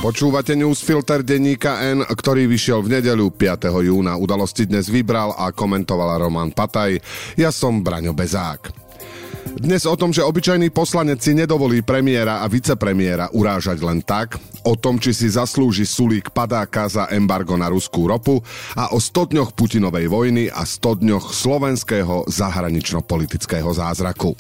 Počúvate newsfilter denníka N, ktorý vyšiel v nedeľu 5. júna. Udalosti dnes vybral a komentovala Roman Pataj. Ja som Braňo Bezák. Dnes o tom, že obyčajný poslanec si nedovolí premiéra a vicepremiéra urážať len tak, o tom, či si zaslúži Sulík padáka za embargo na ruskú ropu a o 100 dňoch Putinovej vojny a 100 dňoch slovenského zahranično-politického zázraku.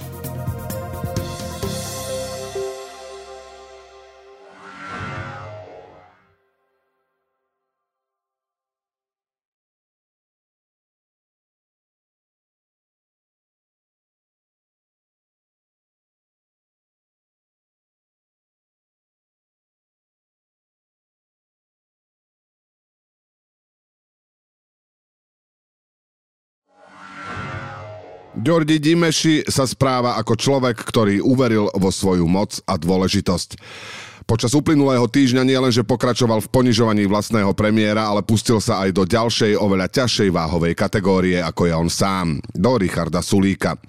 Ďordi Dimeši sa správa ako človek, ktorý uveril vo svoju moc a dôležitosť. Počas uplynulého týždňa nielenže pokračoval v ponižovaní vlastného premiéra, ale pustil sa aj do ďalšej, oveľa ťažšej váhovej kategórie, ako je on sám, do Richarda Sulíka.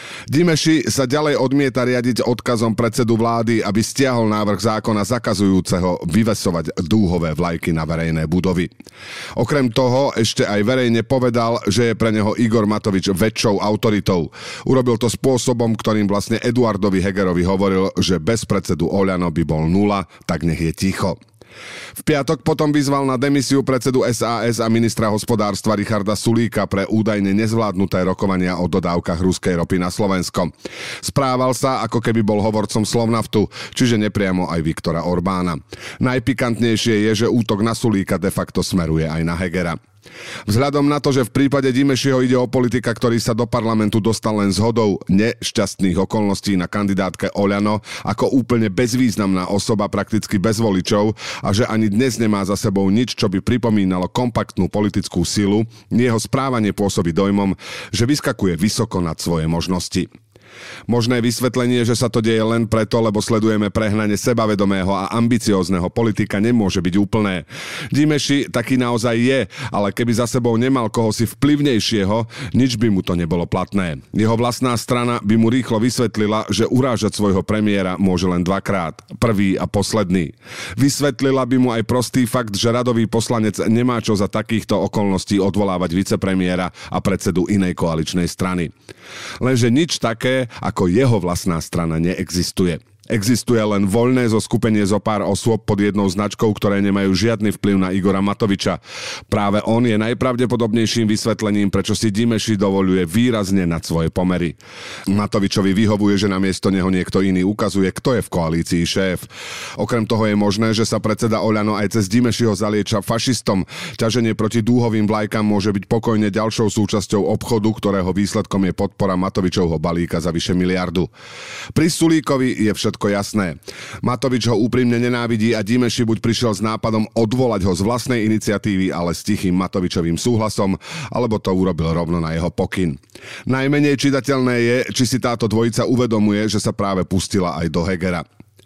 Dimeši sa ďalej odmieta riadiť odkazom predsedu vlády, aby stiahol návrh zákona zakazujúceho vyvesovať dúhové vlajky na verejné budovy. Okrem toho ešte aj verejne povedal, že je pre neho Igor Matovič väčšou autoritou. Urobil to spôsobom, ktorým vlastne Eduardovi Hegerovi hovoril, že bez predsedu Oľano by bol nula, tak nech je ticho. V piatok potom vyzval na demisiu predsedu SAS a ministra hospodárstva Richarda Sulíka pre údajne nezvládnuté rokovania o dodávkach ruskej ropy na Slovensko. Správal sa, ako keby bol hovorcom Slovnaftu, čiže nepriamo aj Viktora Orbána. Najpikantnejšie je, že útok na Sulíka de facto smeruje aj na Hegera. Vzhľadom na to, že v prípade Dimešiho ide o politika, ktorý sa do parlamentu dostal len zhodou nešťastných okolností na kandidátke Oľano ako úplne bezvýznamná osoba, prakticky bez voličov, a že ani dnes nemá za sebou nič, čo by pripomínalo kompaktnú politickú silu, jeho správanie pôsobí dojmom, že vyskakuje vysoko nad svoje možnosti. Možné vysvetlenie, že sa to deje len preto, lebo sledujeme prehnane sebavedomého a ambiciózneho politika, nemôže byť úplné. Dimeši taký naozaj je, ale keby za sebou nemal kohosi vplyvnejšieho, nič by mu to nebolo platné. Jeho vlastná strana by mu rýchlo vysvetlila, že urážať svojho premiéra môže len dvakrát, prvý a posledný. Vysvetlila by mu aj prostý fakt, že radový poslanec nemá čo za takýchto okolností odvolávať vicepremiéra a predsedu inej koaličnej strany. Lenže nič také ako jeho vlastná strana neexistuje. Existuje len voľné zoskupenie zo pár osôb pod jednou značkou, ktoré nemajú žiadny vplyv na Igora Matoviča. Práve on je najpravdepodobnejším vysvetlením, prečo si Dimeši dovoľuje výrazne nad svoje pomery. Matovičovi vyhovuje, že namiesto neho niekto iný ukazuje, kto je v koalícii šéf. Okrem toho je možné, že sa predseda Oľano aj cez Dimešiho zalieča fašistom. Ťaženie proti dúhovým vlajkám môže byť pokojne ďalšou súčasťou obchodu, ktorého výsledkom je podpora Matovičovho balíka za vyše miliardu. Pri Sulíkovi je všetko jasné. Matovič ho úprimne nenávidí a Dimeši buď prišiel s nápadom odvolať ho z vlastnej iniciatívy, ale s tichým Matovičovým súhlasom, alebo to urobil rovno na jeho pokyn. Najmenej čitateľné je, či si táto dvojica uvedomuje, že sa práve pustila aj do Hegera.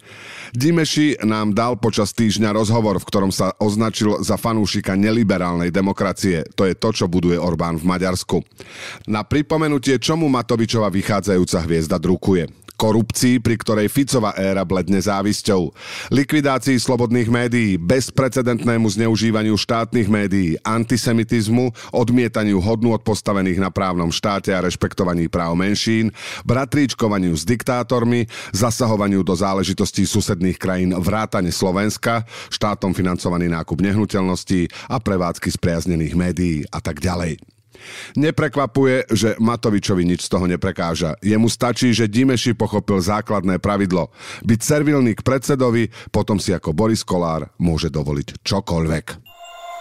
Dimeši nám dal počas týždňa rozhovor, v ktorom sa označil za fanúšika neliberálnej demokracie. To je to, čo buduje Orbán v Maďarsku. Na pripomenutie, čomu Matovičova vychádzajúca hviezda drukuje. Korupcii, pri ktorej Ficova éra bledne závisťou, likvidácii slobodných médií, bezprecedentnému zneužívaniu štátnych médií, antisemitizmu, odmietaniu hodnôt postavených na právnom štáte a rešpektovaní práv menšín, bratríčkovaniu s diktátormi, zasahovaniu do záležitostí susedných krajín vrátane Slovenska, štátom financovaný nákup nehnuteľností a prevádzky spriaznených médií a tak ďalej. Neprekvapuje, že Matovičovi nič z toho neprekáža. Jemu stačí, že Dimeši pochopil základné pravidlo. Byť servilný k predsedovi, potom si ako Boris Kollár môže dovoliť čokoľvek.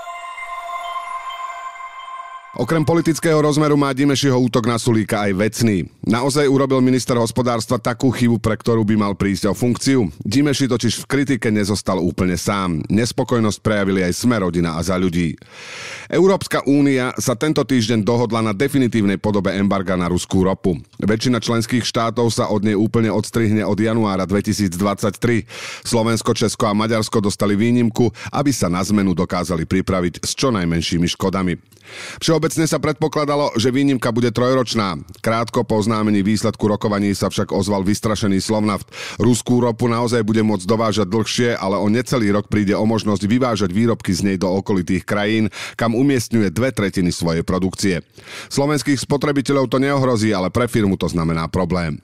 Okrem politického rozmeru má Dimešiho útok na Sulíka aj vecný. Naozaj urobil minister hospodárstva takú chybu, pre ktorú by mal prísť o funkciu? Dimeši totiž v kritike nezostal úplne sám. Nespokojnosť prejavili aj Sme rodina a Za ľudí. Európska únia sa tento týždeň dohodla na definitívnej podobe embarga na ruskú ropu. Väčšina členských štátov sa od nej úplne odstrihne od januára 2023. Slovensko, Česko a Maďarsko dostali výnimku, aby sa na zmenu dokázali pripraviť s čo najmenšími škodami. Všeobecne Všeobecne sa predpokladalo, že výnimka bude trojročná. Krátko po oznámení výsledku rokovaní sa však ozval vystrašený Slovnaft. Ruskú ropu naozaj bude môcť dovážať dlhšie, ale o necelý rok príde o možnosť vyvážať výrobky z nej do okolitých krajín, kam umiestňuje 2/3 svojej produkcie. Slovenských spotrebiteľov to neohrozí, ale pre firmu to znamená problém.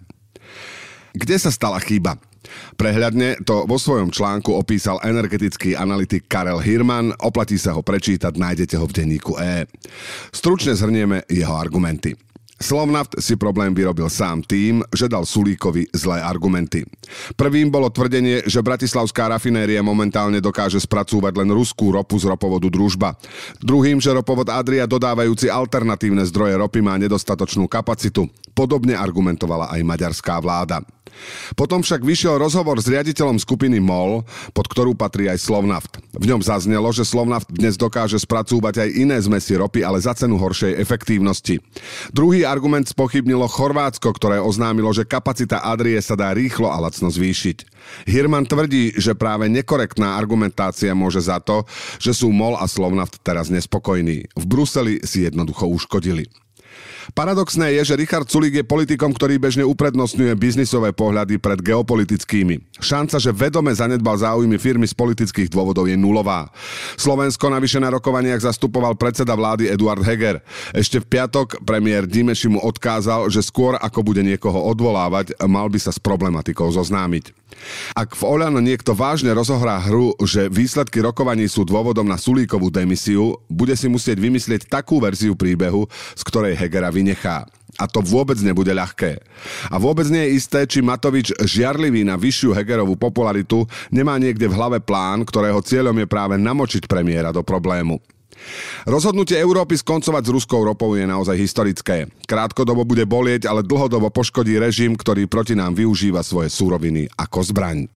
Kde sa stala chyba? Prehľadne to vo svojom článku opísal energetický analytik Karel Hirman, oplatí sa ho prečítať, nájdete ho v denníku E. Stručne zhrnieme jeho argumenty. Slovnaft si problém vyrobil sám tým, že dal Sulíkovi zlé argumenty. Prvým bolo tvrdenie, že bratislavská rafinéria momentálne dokáže spracúvať len ruskú ropu z ropovodu Družba. Druhým, že ropovod Adria dodávajúci alternatívne zdroje ropy má nedostatočnú kapacitu. Podobne argumentovala aj maďarská vláda. Potom však vyšiel rozhovor s riaditeľom skupiny MOL, pod ktorú patrí aj Slovnaft. V ňom zaznelo, že Slovnaft dnes dokáže spracúvať aj iné zmesi ropy, ale za cenu horšej efektívnosti. Druhý argument spochybnilo Chorvátsko, ktoré oznámilo, že kapacita Adrie sa dá rýchlo a lacno zvýšiť. Hirman tvrdí, že práve nekorektná argumentácia môže za to, že sú MOL a Slovnaft teraz nespokojní. V Bruseli si jednoducho uškodili. Paradoxné je, že Richard Sulík je politikom, ktorý bežne uprednostňuje biznisové pohľady pred geopolitickými. Šanca, že vedome zanedbal záujmy firmy z politických dôvodov, je nulová. Slovensko navyše na rokovaniach zastupoval predseda vlády Eduard Heger. Ešte v piatok premiér Dimeši mu odkázal, že skôr ako bude niekoho odvolávať, mal by sa s problematikou zoznámiť. Ak v Oľano niekto vážne rozohrá hru, že výsledky rokovaní sú dôvodom na Sulíkovú demisiu, bude si musieť vymyslieť takú verziu príbehu, z ktorej Hegera vynechá. A to vôbec nebude ľahké. A vôbec nie je isté, či Matovič, žiarlivý na vyššiu Hegerovú popularitu, nemá niekde v hlave plán, ktorého cieľom je práve namočiť premiéra do problému. Rozhodnutie Európy skoncovať s ruskou ropou je naozaj historické. Krátkodobo bude bolieť, ale dlhodobo poškodí režim, ktorý proti nám využíva svoje suroviny ako zbraň.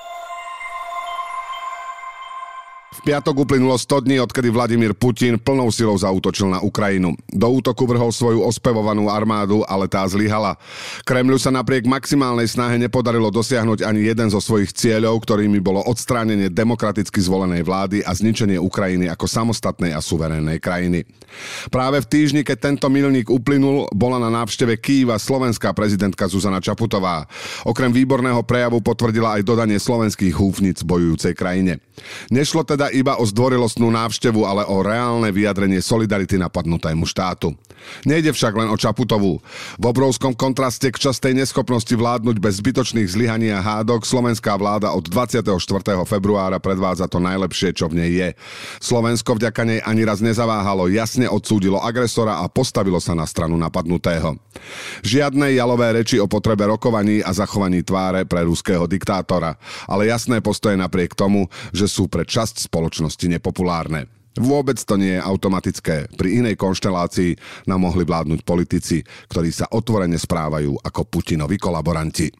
V piatok uplynulo 100 dní, odkedy Vladimír Putin plnou silou zaútočil na Ukrajinu. Do útoku vrhol svoju ospevovanú armádu, ale tá zlyhala. Kremľu sa napriek maximálnej snahe nepodarilo dosiahnuť ani jeden zo svojich cieľov, ktorými bolo odstránenie demokraticky zvolenej vlády a zničenie Ukrajiny ako samostatnej a suverénnej krajiny. Práve v týždni, keď tento milník uplynul, bola na návšteve Kyjeva slovenská prezidentka Zuzana Čaputová. Okrem výborného prejavu potvrdila aj dodanie slovenských húfnic bojujúcej krajine. Nešlo teda iba o zdvorilostnú návštevu, ale o reálne vyjadrenie solidarity napadnutému štátu. Nejde však len o Čaputovú. V obrovskom kontraste k častej neschopnosti vládnuť bez zbytočných zlyhaní a hádok slovenská vláda od 24. februára predvádza to najlepšie, čo v nej je. Slovensko vďaka nej ani raz nezaváhalo, jasne odsúdilo agresora a postavilo sa na stranu napadnutého. Žiadne jalové reči o potrebe rokovaní a zachovaní tváre pre ruského diktátora, ale jasné postoje napriek tomu, že sú pre časť spoločnosti nepopulárne. Vôbec to nie je automatické. Pri inej konštelácii nám mohli vládnuť politici, ktorí sa otvorene správajú ako Putinovi kolaboranti.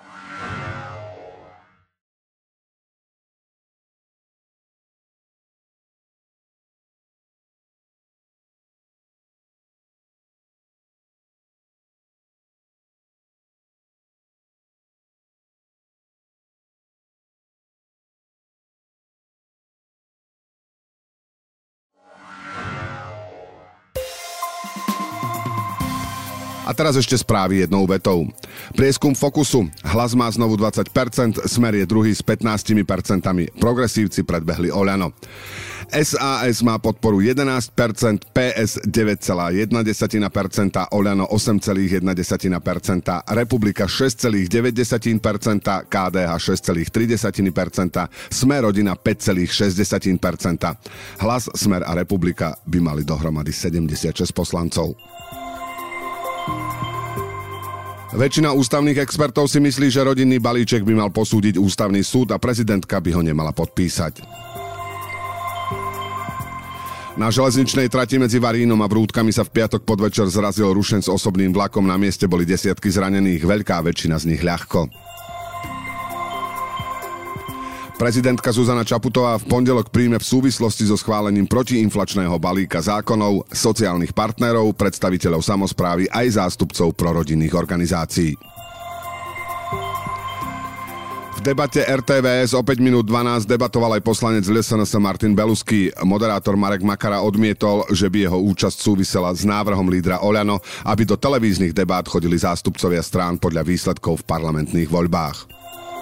A teraz ešte správy jednou vetou. Prieskum Fokusu. Hlas má znovu 20%, Smer je druhý s 15%, progresívci predbehli Oľano. SAS má podporu 11%, PS 9,1%, Oľano 8,1%, Republika 6,9%, KDH 6,3%, Smer rodina 5,6%. Hlas, Smer a Republika by mali dohromady 76 poslancov. Väčšina ústavných expertov si myslí, že rodinný balíček by mal posúdiť ústavný súd a prezidentka by ho nemala podpísať. Na železničnej trati medzi Varínom a Vrútkami sa v piatok podvečer zrazil rušen s osobným vlakom. Na mieste boli desiatky zranených, veľká väčšina z nich ľahko. Prezidentka Zuzana Čaputová v pondelok príjme v súvislosti so schválením protiinflačného balíka zákonov, sociálnych partnerov, predstaviteľov samosprávy aj zástupcov prorodinných organizácií. V debate RTVS o 5 minút 12 debatoval aj poslanec LSNS Martin Belusky. Moderátor Marek Makara odmietol, že by jeho účasť súvisela s návrhom lídra Oľano, aby do televíznych debát chodili zástupcovia strán podľa výsledkov v parlamentných voľbách.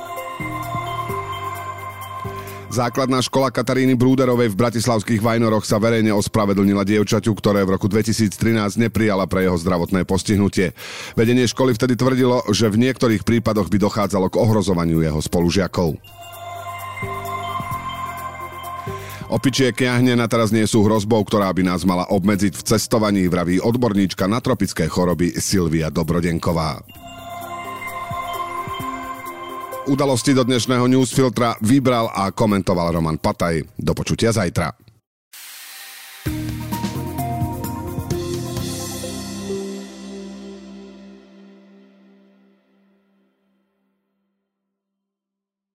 Základná škola Kataríny Brúderovej v bratislavských Vajnoroch sa verejne ospravedlnila dievčaťu, ktoré v roku 2013 neprijala pre jeho zdravotné postihnutie. Vedenie školy vtedy tvrdilo, že v niektorých prípadoch by dochádzalo k ohrozovaniu jeho spolužiakov. Opičie kiahne na teraz nie sú hrozbou, ktorá by nás mala obmedziť v cestovaní, vraví odborníčka na tropické choroby Silvia Dobrodenková. Udalosti do dnešného newsfiltra vybral a komentoval Roman Pataj. Do počutia zajtra.